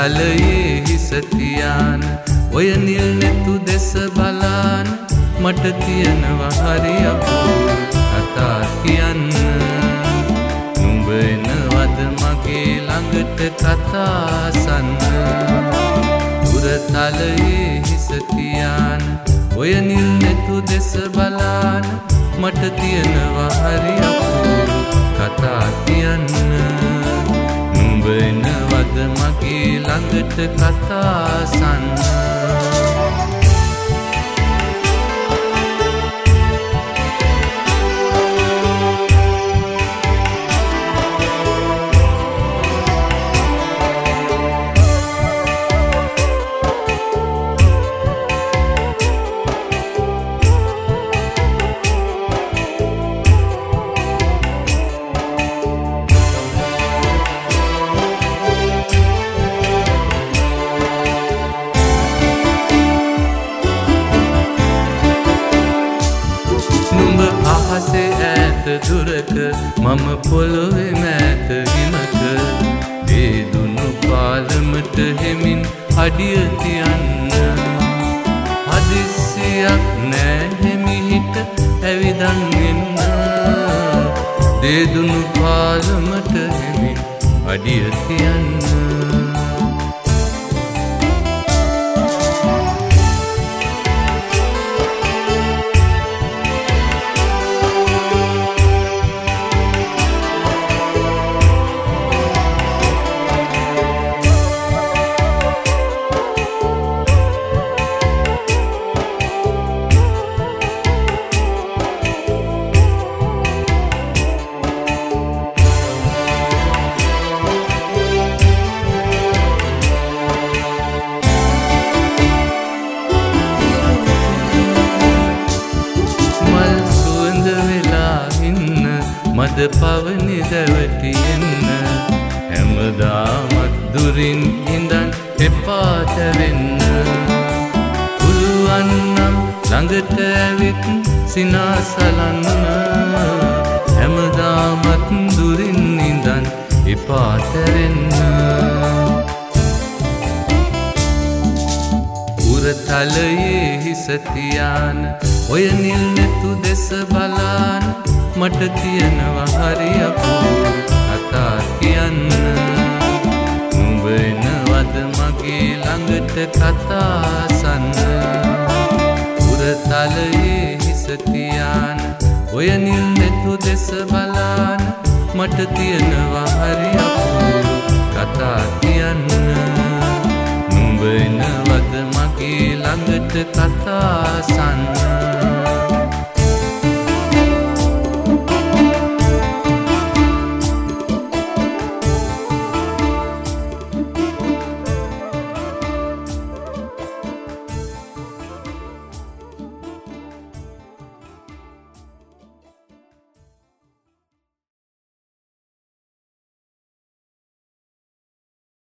තලයේ හිස තියාන ඔය නිල් නෙතු දෙස බලාන මට තියෙනවා හරි අපූරු කතා කියන්න නුඹ එනවද මගේ ළඟට කතා අසන්න දුර තලයේ හිස තියාන ඔය නිල් නෙතු දෙස බලාන මට තියෙනවා හරි අපූරු කතා කියන්න නුඹ එනවද මගේ ළඟට කතා අසන්න අහසේ ඈත දුරක මම පොළොවේ මෑත හිමක ඒ දුනු පාලමට හෙමින් අඩිය තියන්න හදිස්සියක් නෑ හෙමිහිට ඇවිදන් එන්න දේදුනු පාලමට හෙමින් අඩිය තියන්න මද පවනි දැවටියෙන්න හැමදාමත් දුරින් ඉඳන් එපාට වෙන්න පුළුවන්නම් ළඟට ඇවිත් සිනාසලන්න හැමදාමත් දුරින් ඉඳන් එපාට වෙන්න උරතලයේ හිස තියාන ඔය නිල් නෙතු දෙස බලාන මට තියෙනවා හරි අපූරු කතා කියන්න නුඹ එනවද මගේ ළඟට කතා අසන්න උරතලයේ හිස තියාන ඔය නිල් නෙතු දෙස බලාන මට තියෙනවා හරි අපූරු කතා කියන්න නුඹ එනවද මගේ ළඟට කතා අසන්න